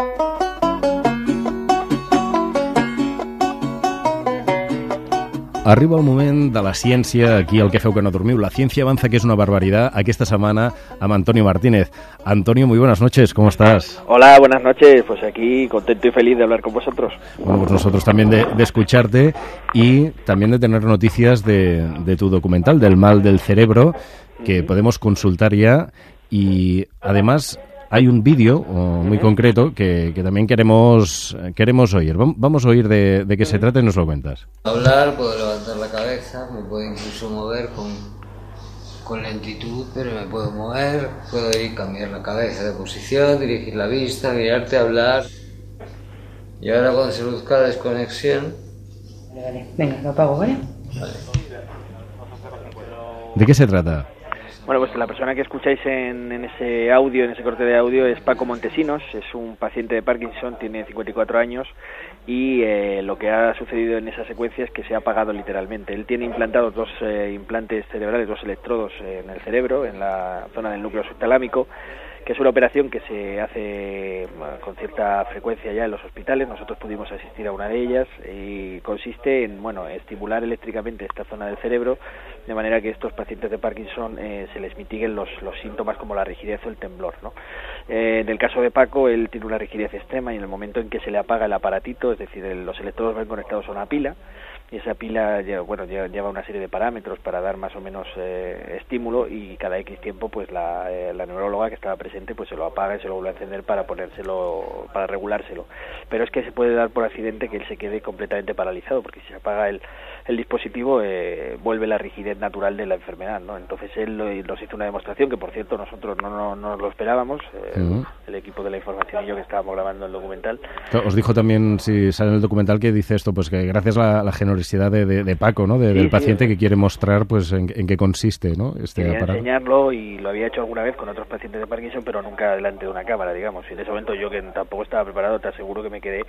Arriba el moment de la ciència aquí al Que feu que no dormiu. La ciencia avanza, que es una barbaridad. Aquí esta semana a Antonio Martínez. Antonio, muy buenas noches, ¿cómo estás? Hola, buenas noches. Pues aquí contento y feliz de hablar con vosotros. Bueno, pues nosotros también de escucharte y también de tener noticias de tu documental, del mal del cerebro, que podemos consultar ya. Y además hay un vídeo muy concreto que también queremos oír. Vamos a oír de qué se trata y nos lo cuentas. Hablar, puedo levantar la cabeza, me puedo incluso mover con lentitud, pero me puedo mover, puedo ir cambiar la cabeza de posición, dirigir la vista, mirarte, hablar. Y ahora cuando se produzca la desconexión... Vale. Venga, lo apago, ¿vale? Vale. ¿De qué se trata? Bueno, pues la persona que escucháis en ese audio, en ese corte de audio, es Paco Montesinos. Es un paciente de Parkinson, tiene 54 años y lo que ha sucedido en esa secuencia es que se ha apagado literalmente. Él tiene implantados dos implantes cerebrales, dos electrodos en el cerebro, en la zona del núcleo subtalámico, que es una operación que se hace con cierta frecuencia ya en los hospitales. Nosotros pudimos asistir a una de ellas y consiste en, estimular eléctricamente esta zona del cerebro de manera que estos pacientes de Parkinson se les mitiguen los síntomas como la rigidez o el temblor, ¿no? En el caso de Paco, él tiene una rigidez extrema y en el momento en que se le apaga el aparatito, es decir, los electrodos van conectados a una pila, y esa pila lleva una serie de parámetros para dar más o menos estímulo, y cada X tiempo pues la neuróloga que estaba presente pues se lo apaga y se lo vuelve a encender para regulárselo. Pero es que se puede dar por accidente que él se quede completamente paralizado, porque si se apaga el dispositivo vuelve la rigidez natural de la enfermedad, ¿no? Entonces él nos hizo una demostración que, por cierto, nosotros no nos lo esperábamos, el equipo de la información y yo, que estábamos grabando el documental. Os dijo también, si sale en el documental, que dice esto, pues que gracias a la generosidad de Paco, ¿no? Del paciente, que quiere mostrar pues en qué consiste, ¿no? Quería enseñarlo, y lo había hecho alguna vez con otros pacientes de Parkinson, pero nunca delante de una cámara, digamos. Y en ese momento yo, que tampoco estaba preparado, te aseguro que me quedé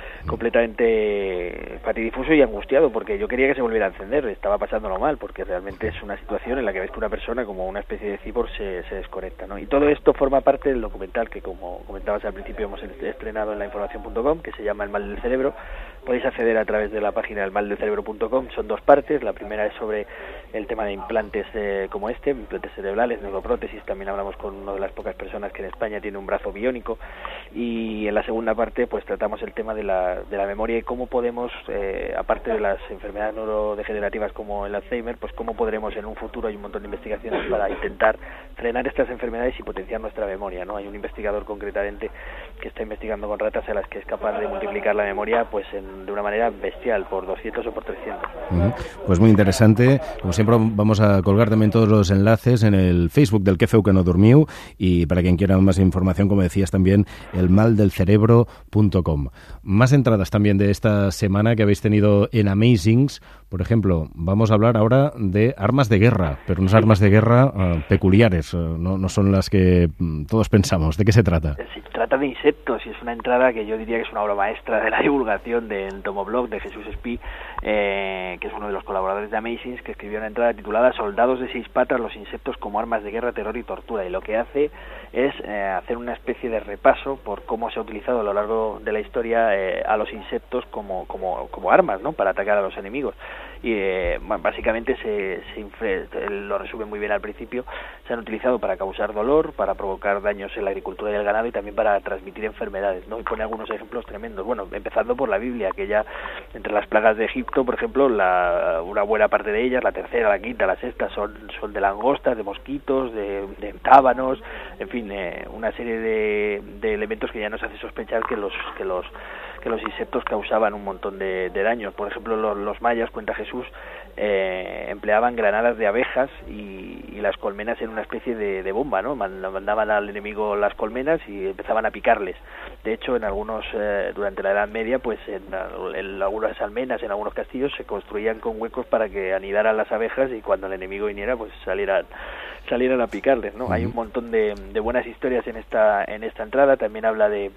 completamente patidifuso y angustiado, porque yo quería que se volviera a encender. Estaba pasándolo mal, porque realmente es una situación en la que ves que una persona, como una especie de cyborg, se desconecta, ¿no? Y todo esto forma parte del documental que, como comentabas al principio, hemos estrenado en lainformacion.com, que se llama El mal del cerebro. Podéis acceder a través de la página elmaldelcerebro.com. Son dos partes. La primera es sobre el tema de implantes como implantes cerebrales, neuroprótesis. También hablamos con una de las pocas personas que en España tiene un brazo biónico. Y en la segunda parte pues tratamos el tema de la memoria y cómo podemos, aparte de las enfermedades neurodegenerativas como el Alzheimer, pues cómo podremos en un futuro, hay un montón de investigaciones para intentar frenar estas enfermedades y potenciar nuestra memoria, ¿no? Hay un investigador concretamente que está investigando con ratas a las que es capaz de multiplicar la memoria pues de una manera bestial, por 200 o por 300. Pues muy interesante. Como siempre, vamos a colgar también todos los enlaces en el Facebook del Que feu que no dormiu, y para quien quiera más información, como decías también, elmaldelcerebro.com. Más entradas también de esta semana que habéis tenido en Amazings. Por ejemplo, vamos a hablar ahora de armas de guerra, pero unas armas de guerra peculiares, no son las que todos pensamos. ¿De qué se trata? Se trata de insectos, y es una entrada que yo diría que es una obra maestra de la divulgación del tomoblog de Jesús Espí, que es uno de los colaboradores de Amazings, que escribió una entrada titulada Soldados de 6 patas, los insectos como armas de guerra, terror y tortura, y lo que hace es hacer una especie de repaso por cómo se ha utilizado a lo largo de la historia a los insectos como armas, ¿no?, para atacar a los enemigos. Y básicamente lo resume muy bien al principio. Se han utilizado para causar dolor, para provocar daños en la agricultura y el ganado, y también para transmitir enfermedades, ¿no? Y pone algunos ejemplos tremendos. Bueno, empezando por la Biblia, que ya entre las plagas de Egipto, por ejemplo, una buena parte de ellas, la tercera, la quinta, la sexta, son de langostas, de mosquitos, de tábanos, en fin, una serie de elementos que ya nos hace sospechar que los insectos causaban un montón de daños. Por ejemplo, los mayas, cuenta Jesús, empleaban granadas de abejas y las colmenas en una especie de bomba, ¿no? Mandaban al enemigo las colmenas y empezaban a picarles. De hecho, durante la Edad Media, pues en algunas almenas, en algunos castillos, se construían con huecos para que anidaran las abejas, y cuando el enemigo viniera, pues salieran a picarles, ¿no? Hay un montón de buenas historias en esta entrada. También habla de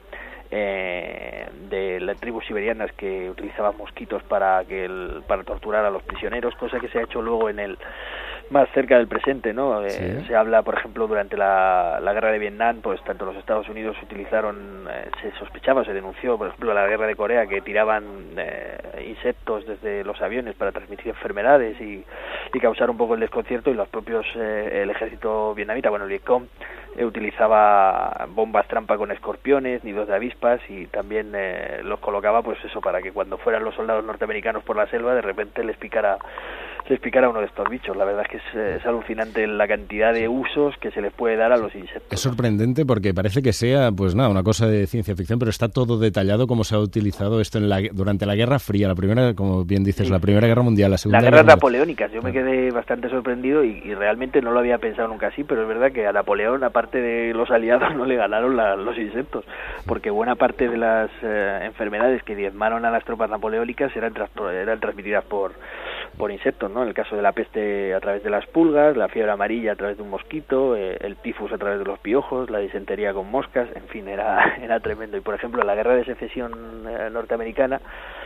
las tribus siberianas que utilizaban mosquitos para torturar a los prisioneros, cosa que se ha hecho luego en más cerca del presente, ¿no? Sí. Se habla, por ejemplo, durante la guerra de Vietnam, pues tanto los Estados Unidos utilizaron, se sospechaba, se denunció, por ejemplo, la guerra de Corea, que tiraban insectos desde los aviones para transmitir enfermedades y causar un poco el desconcierto, y los propios, el ejército vietnamita, bueno, el Vietcong, utilizaba bombas trampa con escorpiones, nidos de avispas, y también los colocaba, pues eso, para que cuando fueran los soldados norteamericanos por la selva, de repente les picara uno de estos bichos. La verdad es que es alucinante la cantidad de usos que se les puede dar a los insectos. Es sorprendente porque parece que sea, pues nada, una cosa de ciencia ficción, pero está todo detallado cómo se ha utilizado esto durante la Guerra Fría, la primera, como bien dices, sí, la Primera Guerra Mundial, la Segunda Guerra napoleónicas. Yo me quedé bastante sorprendido y realmente no lo había pensado nunca así, pero es verdad que a Napoleón, aparte de los aliados, no le ganaron los insectos, porque buena parte de las enfermedades que diezmaron a las tropas napoleónicas eran transmitidas por insectos, ¿no? En el caso de la peste a través de las pulgas, la fiebre amarilla a través de un mosquito, el tifus a través de los piojos, la disentería con moscas, en fin, era tremendo. Y por ejemplo, en la guerra de secesión norteamericana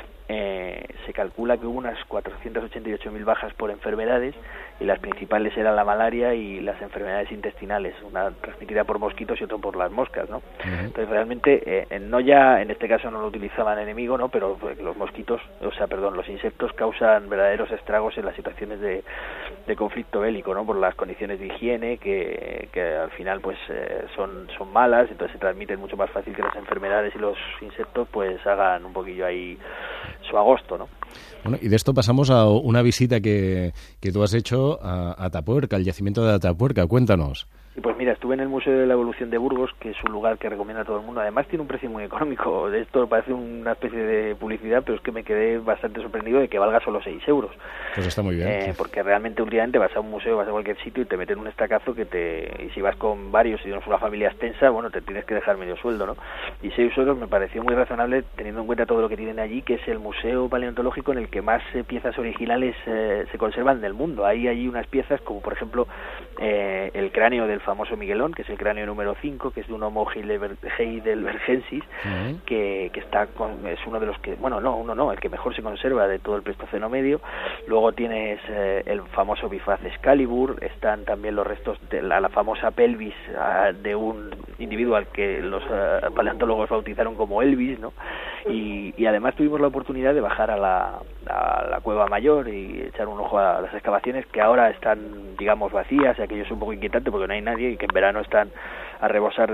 se calcula que hubo unas 488.000 bajas por enfermedades, y las principales eran la malaria y las enfermedades intestinales, una transmitida por mosquitos y otra por las moscas, ¿no? Entonces realmente no ya en este caso no lo utilizaban enemigo, ¿no? Pero los mosquitos, los insectos causan verdaderos estragos en las situaciones de conflicto bélico, ¿no? Por las condiciones de higiene que al final pues son malas, entonces se transmiten mucho más fácil que las enfermedades, y los insectos pues hagan un poquillo ahí su agosto, ¿no? Bueno, y de esto pasamos a una visita que tú has hecho a Atapuerca, al yacimiento de Atapuerca. Cuéntanos. Y pues mira, estuve en el Museo de la Evolución de Burgos, que es un lugar que recomienda a todo el mundo. Además tiene un precio muy económico. Esto parece una especie de publicidad, pero es que me quedé bastante sorprendido de que valga solo 6 euros. Pues está muy bien. Porque realmente últimamente vas a un museo, vas a cualquier sitio y te meten un estacazo y si vas con varios y tienes una familia extensa, bueno, te tienes que dejar medio sueldo, ¿no? Y 6 euros me pareció muy razonable teniendo en cuenta todo lo que tienen allí, que es el museo paleontológico en el que más piezas originales se conservan del mundo. Hay allí unas piezas como, por ejemplo, el cráneo del famoso Miguelón, que es el cráneo número 5, que es de un Homo heidelbergensis, que es uno de los que, el que mejor se conserva de todo el Pleistoceno medio. Luego tienes el famoso bifaz Excalibur, están también los restos de la famosa pelvis de un individuo al que los paleontólogos bautizaron como Elvis, ¿no? Y además tuvimos la oportunidad de bajar a la Cueva Mayor y echar un ojo a las excavaciones, que ahora están, digamos, vacías, y aquello es un poco inquietante porque no hay nadie, y que en verano están a rebosar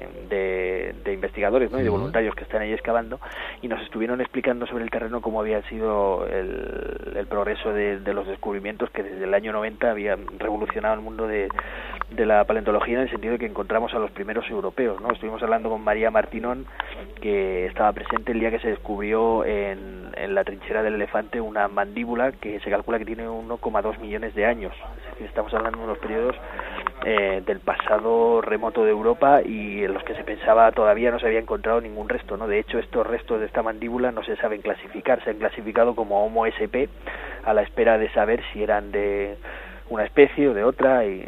de investigadores, ¿no? Y de voluntarios que están ahí excavando, y nos estuvieron explicando sobre el terreno cómo había sido el progreso de los descubrimientos que desde el año 90 habían revolucionado el mundo de la paleontología, en el sentido de que encontramos a los primeros europeos, ¿no? Estuvimos hablando con María Martinón, que estaba presente el día que se descubrió en la trinchera del elefante una mandíbula que se calcula que tiene 1,2 millones de años. Es decir, estamos hablando de unos periodos del pasado remoto de Europa, y en los que se pensaba todavía no se había encontrado ningún resto, ¿no? De hecho, estos restos de esta mandíbula no se saben clasificar, se han clasificado como Homo SP, a la espera de saber si eran de una especie o de otra, y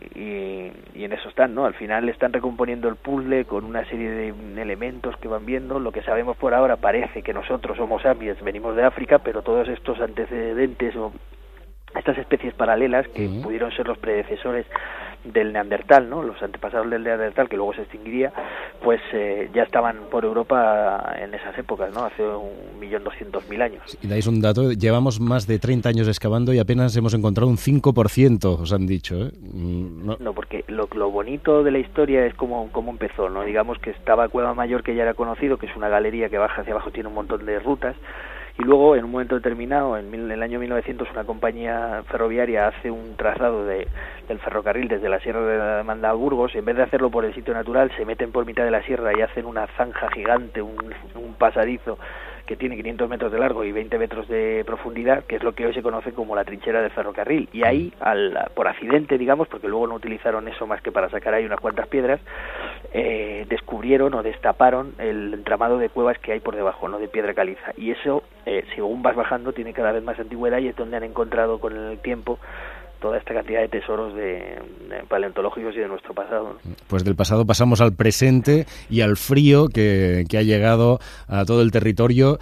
en eso están, ¿no? Al final están recomponiendo el puzzle con una serie de elementos que van viendo. Lo que sabemos por ahora parece que nosotros, Homo sapiens, venimos de África, pero todos estos antecedentes o estas especies paralelas que pudieron ser los predecesores del Neandertal, ¿no? Los antepasados del Neandertal, que luego se extinguiría, pues ya estaban por Europa en esas épocas, ¿no? Hace 1.200.000 años. Y dais un dato, llevamos más de 30 años excavando y apenas hemos encontrado un 5%, os han dicho, ¿eh? No, porque lo bonito de la historia es cómo empezó, ¿no? Digamos que estaba Cueva Mayor, que ya era conocido, que es una galería que baja hacia abajo, tiene un montón de rutas. Y luego, en un momento determinado, en el año 1900, una compañía ferroviaria hace un trazado del ferrocarril desde la Sierra de la Demanda a Burgos, y en vez de hacerlo por el sitio natural, se meten por mitad de la sierra y hacen una zanja gigante, un pasadizo que tiene 500 metros de largo y 20 metros de profundidad, que es lo que hoy se conoce como la trinchera del ferrocarril. Y ahí, por accidente, digamos, porque luego no utilizaron eso más que para sacar ahí unas cuantas piedras, descubrieron o destaparon el entramado de cuevas que hay por debajo, ¿no? De piedra caliza. Y eso, según vas bajando, tiene cada vez más antigüedad, y es donde han encontrado con el tiempo toda esta cantidad de tesoros de paleontológicos y de nuestro pasado, ¿no? Pues del pasado pasamos al presente y al frío que ha llegado a todo el territorio.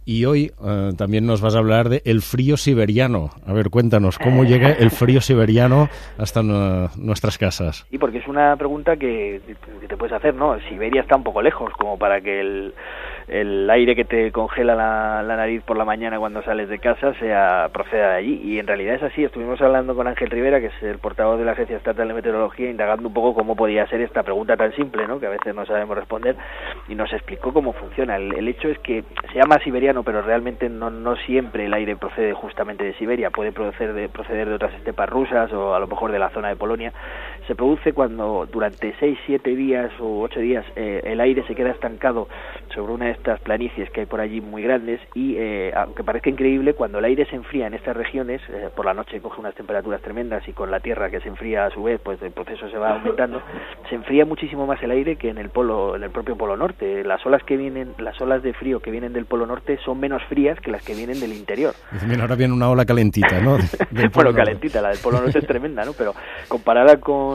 Y hoy también nos vas a hablar de el frío siberiano. A ver, cuéntanos, ¿cómo llega el frío siberiano hasta nuestras casas? Sí, porque es una pregunta que te puedes hacer, ¿no? Siberia está un poco lejos, como para que el aire que te congela la nariz por la mañana cuando sales de casa proceda de allí. Y en realidad es así. Estuvimos hablando con Ángel Rivera, que es el portavoz de la Agencia Estatal de Meteorología, indagando un poco cómo podía ser esta pregunta tan simple, ¿no? Que a veces no sabemos responder, y nos explicó cómo funciona. El hecho es que se llama siberiano, pero realmente no siempre el aire procede justamente de Siberia, puede proceder de otras estepas rusas o a lo mejor de la zona de Polonia. Se produce cuando durante 6, 7 días o 8 días el aire se queda estancado sobre una de estas planicies que hay por allí muy grandes y aunque parezca increíble, cuando el aire se enfría en estas regiones, por la noche coge unas temperaturas tremendas y con la tierra que se enfría a su vez, pues el proceso se va aumentando, se enfría muchísimo más el aire que en el propio polo norte. Las olas de frío que vienen del polo norte son menos frías que las que vienen del interior. Mira, ahora viene una ola calentita, ¿no? Bueno, calentita, la del polo norte es tremenda, ¿no? Pero comparada con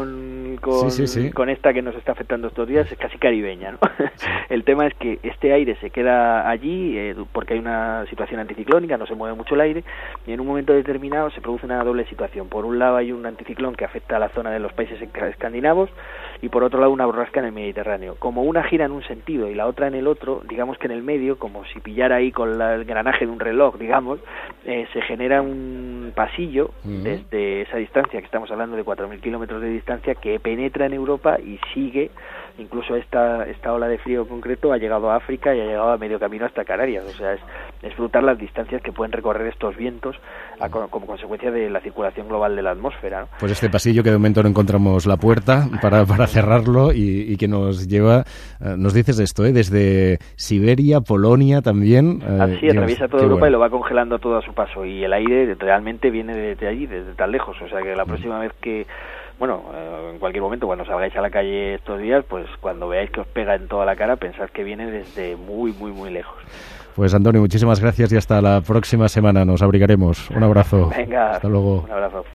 esta que nos está afectando estos días, es casi caribeña, ¿no? Sí. El tema es que este aire se queda allí porque hay una situación anticiclónica, no se mueve mucho el aire, y en un momento determinado se produce una doble situación. Por un lado hay un anticiclón que afecta a la zona de los países escandinavos, y por otro lado una borrasca en el Mediterráneo. Como una gira en un sentido y la otra en el otro, digamos que en el medio, como si pillara ahí con el engranaje de un reloj, digamos, se genera un pasillo desde esa distancia, que estamos hablando de 4.000 kilómetros de distancia, que penetra en Europa y sigue. Incluso esta ola de frío concreto ha llegado a África y ha llegado a medio camino hasta Canarias. O sea, es brutal las distancias que pueden recorrer estos vientos como consecuencia de la circulación global de la atmósfera, ¿no? Pues este pasillo que de momento no encontramos la puerta para cerrarlo y que nos lleva, nos dices esto, desde Siberia, Polonia también. Así, atraviesa toda Europa y lo va congelando todo a su paso. Y el aire realmente viene desde allí, desde tan lejos. O sea que la próxima vez que... Bueno, en cualquier momento, cuando salgáis a la calle estos días, pues cuando veáis que os pega en toda la cara, pensad que viene desde muy, muy, muy lejos. Pues Antonio, muchísimas gracias y hasta la próxima semana. Nos abrigaremos. Un abrazo. Venga, hasta luego. Un abrazo.